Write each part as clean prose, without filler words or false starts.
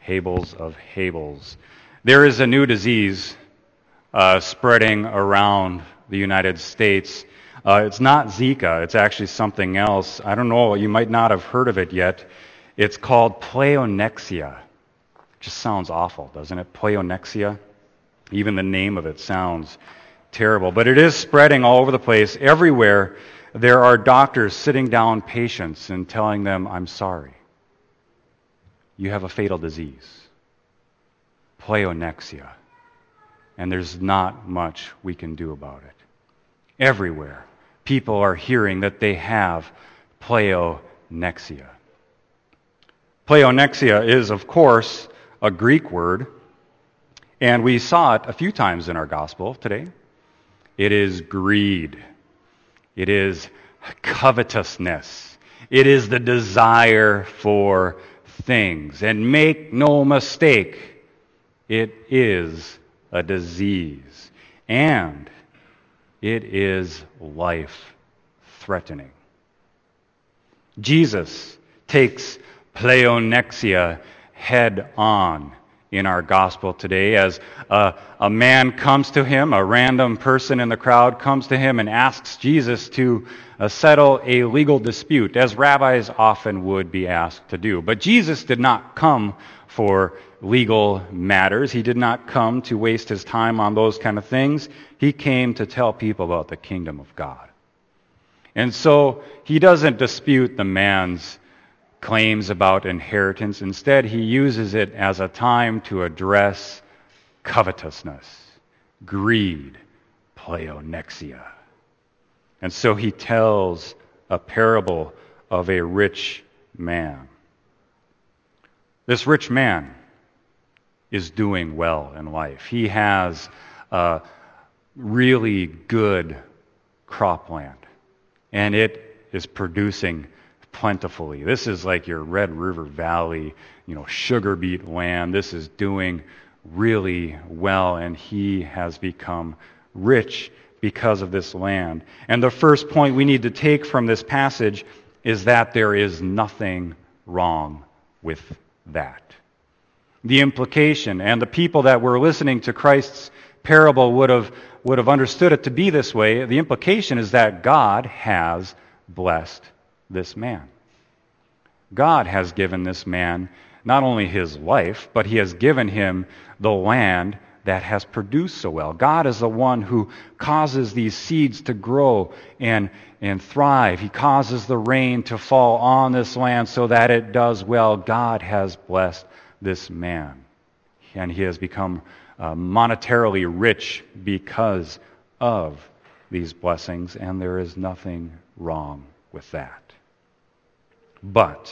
Hables of Hables. There is a new disease spreading around the United States. It's not Zika. It's actually something else. I don't know. You might not have heard of it yet. It's called pleonexia. Just sounds awful, doesn't it? Pleonexia. Even the name of it sounds terrible. But it is spreading all over the place. Everywhere there are doctors sitting down patients and telling them, I'm sorry. You have a fatal disease. Pleonexia. And there's not much we can do about it. Everywhere, people are hearing that they have pleonexia. Pleonexia is, of course, a Greek word, and we saw it a few times in our gospel today. It is greed. It is covetousness. It is the desire for things. And make no mistake, it is a disease. And it is life-threatening. Jesus takes pleonexia head on in our gospel today as a man comes to him, a random person in the crowd comes to him and asks Jesus to settle a legal dispute, as rabbis often would be asked to do. But Jesus did not come for legal matters. He did not come to waste his time on those kind of things. He came to tell people about the kingdom of God. And so he doesn't dispute the man's claims about inheritance. Instead, he uses it as a time to address covetousness, greed, pleonexia. And so he tells a parable of a rich man. This rich man is doing well in life. He has really good cropland, and it is producing plentifully. This is like your Red River Valley, sugar beet land. This is doing really well, and he has become rich because of this land. And the first point we need to take from this passage is that there is nothing wrong with that. The implication, and the people that were listening to Christ's parable would have understood it to be this way. The implication is that God has blessed this man. God has given this man not only his life, but he has given him the land that has produced so well. God is the one who causes these seeds to grow and thrive. He causes the rain to fall on this land so that it does well. God has blessed this man, and he has become monetarily rich because of these blessings, and there is nothing wrong with that. But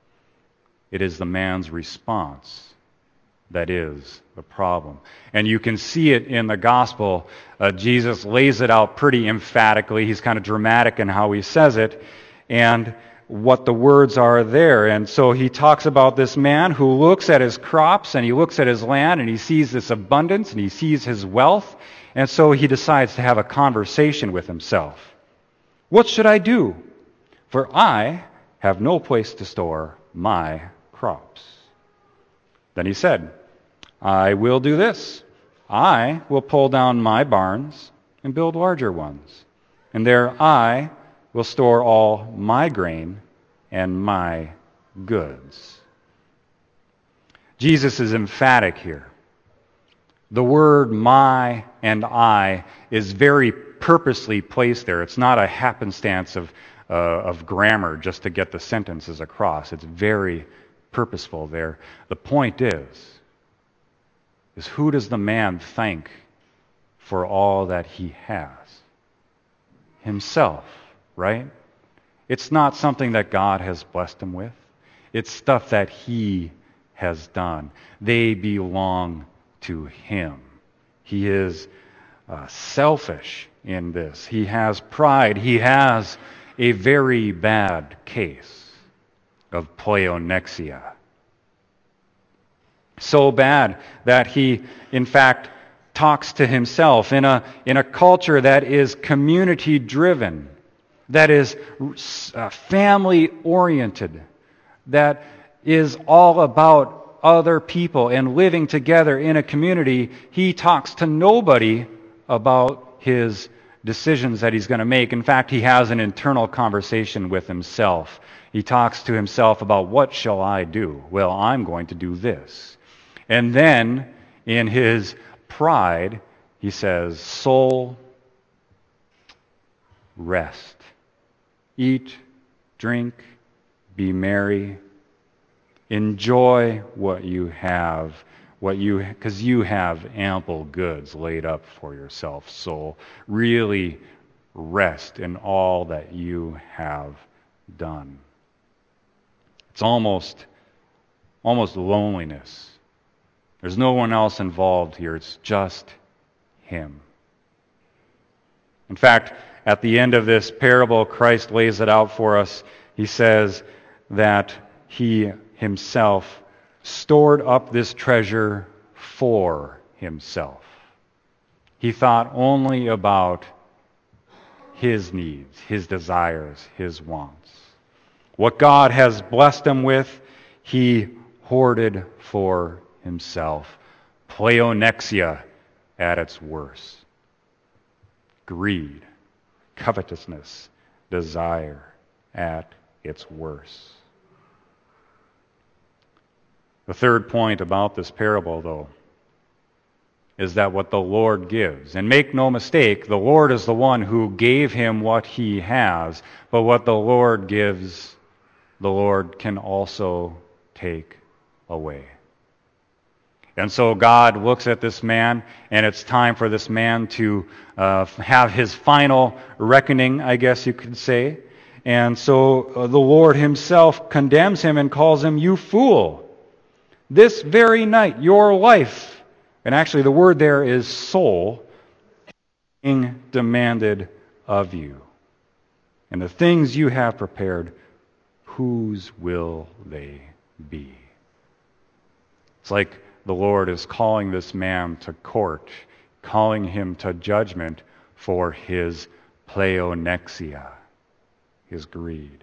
it is the man's response that is the problem. And you can see it in the gospel. Jesus lays it out pretty emphatically. He's kind of dramatic in how he says it and what the words are there. And so he talks about this man who looks at his crops and he looks at his land and he sees this abundance and he sees his wealth. And so he decides to have a conversation with himself. What should I do? For I have no place to store my crops. Then he said, I will do this. I will pull down my barns and build larger ones. And there I will store all my grain and my goods. Jesus is emphatic here. The word my and I is very purposely placed there. It's not a happenstance of grammar just to get the sentences across. It's very purposeful there. The point is who does the man thank for all that he has? Himself, right? It's not something that God has blessed him with. It's stuff that he has done. They belong to him. He is selfish in this. He has pride. He has a very bad case of pleonexia. So bad that he, in fact, talks to himself in a culture that is community-driven, that is family-oriented, that is all about other people and living together in a community, he talks to nobody about his decisions that he's going to make. In fact, he has an internal conversation with himself. He talks to himself about, what shall I do? Well, I'm going to do this. And then, in his pride, he says, soul, rest. Eat, drink, be merry. Enjoy what you have, because you have ample goods laid up for yourself, soul. Really rest in all that you have done. It's almost loneliness. There's no one else involved here. It's just him. In fact, at the end of this parable, Christ lays it out for us. He says that he himself stored up this treasure for himself. He thought only about his needs, his desires, his wants. What God has blessed him with, he hoarded for himself. Pleonexia at its worst. Greed, covetousness, desire at its worst. The third point about this parable, though, is that what the Lord gives, and make no mistake, the Lord is the one who gave him what he has, but what the Lord gives, the Lord can also take away. And so God looks at this man, and it's time for this man to have his final reckoning, I guess you could say. And so the Lord himself condemns him and calls him, "You fool! This very night, your life," and actually the word there is soul, "being demanded of you. And the things you have prepared, whose will they be?" It's like the Lord is calling this man to court, calling him to judgment for his pleonexia, his greed.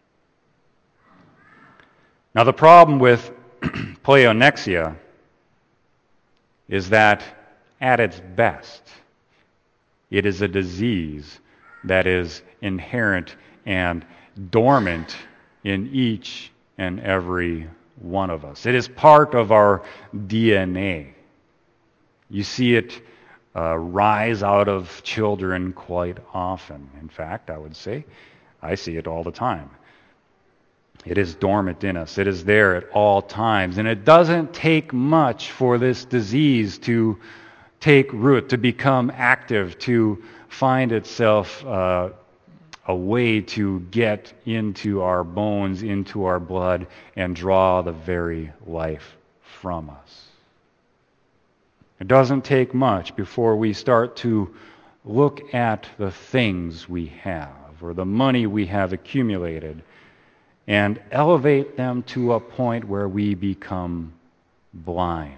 Now the problem with pleonexia is that at its best, it is a disease that is inherent and dormant in each and every one of us. It is part of our DNA. You see it rise out of children quite often. In fact, I would say, I see it all the time. It is dormant in us. It is there at all times. And it doesn't take much for this disease to take root, to become active, to find itself a way to get into our bones, into our blood, and draw the very life from us. It doesn't take much before we start to look at the things we have, or the money we have accumulated, and elevate them to a point where we become blind.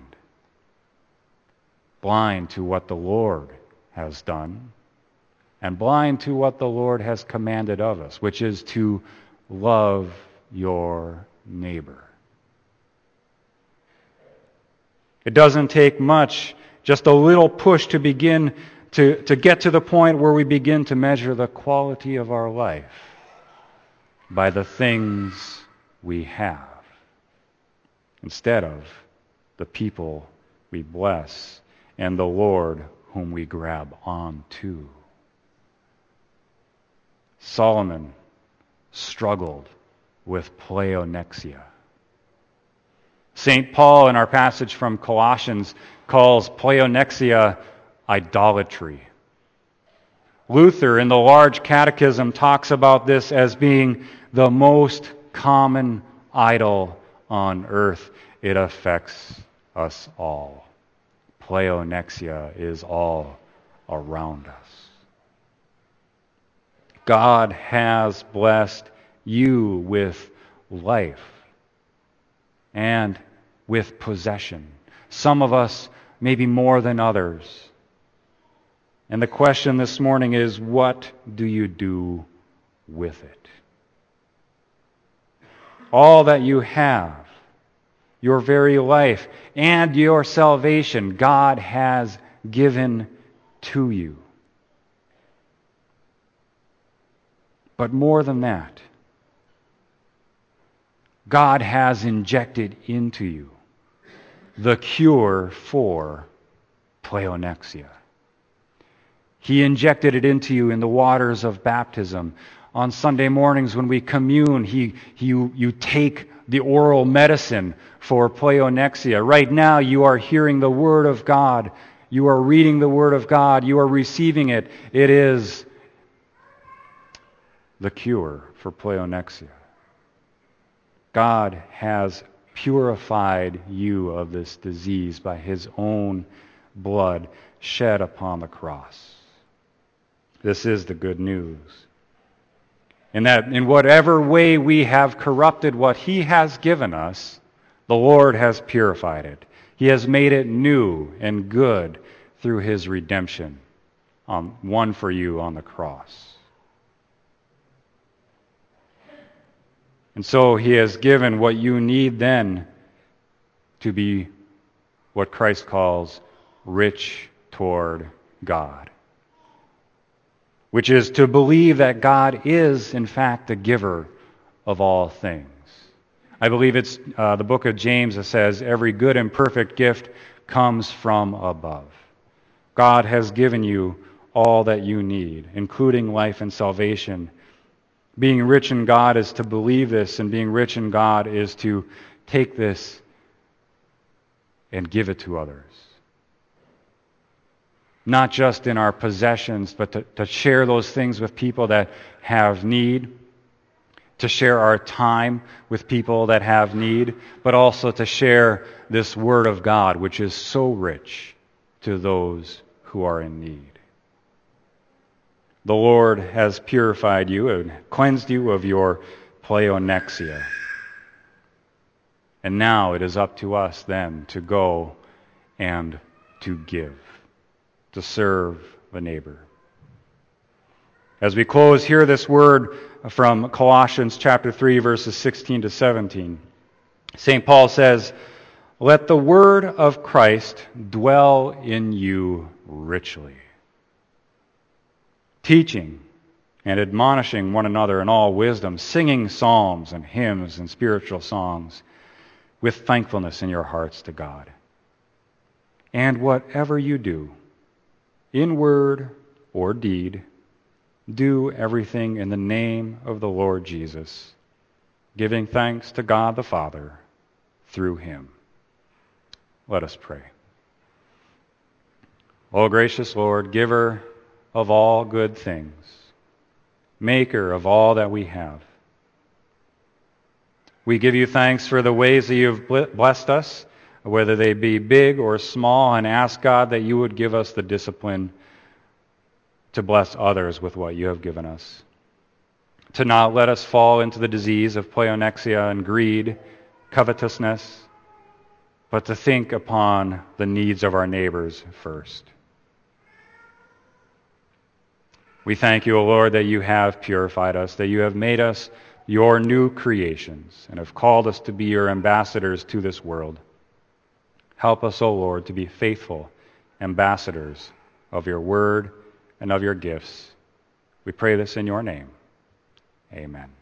Blind to what the Lord has done, and blind to what the Lord has commanded of us, which is to love your neighbor. It doesn't take much, just a little push to begin to get to the point where we begin to measure the quality of our life by the things we have, instead of the people we bless and the Lord whom we grab onto. Solomon struggled with pleonexia. St. Paul, in our passage from Colossians, calls pleonexia idolatry. Luther, in the Large Catechism, talks about this as being the most common idol on earth. It affects us all. Pleonexia is all around us. God has blessed you with life and with possession. Some of us maybe more than others. And the question this morning is, what do you do with it? All that you have, your very life, and your salvation God has given to you. But more than that, God has injected into you the cure for pleonexia. He injected it into you in the waters of baptism. On Sunday mornings when we commune, you take the oral medicine for pleonexia. Right now you are hearing the Word of God. You are reading the Word of God. You are receiving it. It is the cure for pleonexia. God has purified you of this disease by His own blood shed upon the cross. This is the good news. And that in whatever way we have corrupted what He has given us, the Lord has purified it. He has made it new and good through His redemption, won for you on the cross. And so He has given what you need then to be what Christ calls rich toward God, which is to believe that God is, in fact, the giver of all things. I believe it's the book of James that says, every good and perfect gift comes from above. God has given you all that you need, including life and salvation. Being rich in God is to believe this, and being rich in God is to take this and give it to others. Not just in our possessions, but to share those things with people that have need, to share our time with people that have need, but also to share this Word of God, which is so rich to those who are in need. The Lord has purified you and cleansed you of your pleonexia. And now it is up to us then to go and to give, to serve the neighbor. As we close, hear this word from Colossians chapter 3, verses 16 to 17. St. Paul says, "Let the word of Christ dwell in you richly, teaching and admonishing one another in all wisdom, singing psalms and hymns and spiritual songs with thankfulness in your hearts to God. And whatever you do, in word or deed, do everything in the name of the Lord Jesus, giving thanks to God the Father through Him." Let us pray. O gracious Lord, giver of all good things, maker of all that we have, we give you thanks for the ways that you have blessed us, whether they be big or small, and ask God that you would give us the discipline to bless others with what you have given us, to not let us fall into the disease of pleonexia and greed, covetousness, but to think upon the needs of our neighbors first. We thank you, O Lord, that you have purified us, that you have made us your new creations, and have called us to be your ambassadors to this world. Help us, O Lord, to be faithful ambassadors of your word and of your gifts. We pray this in your name. Amen.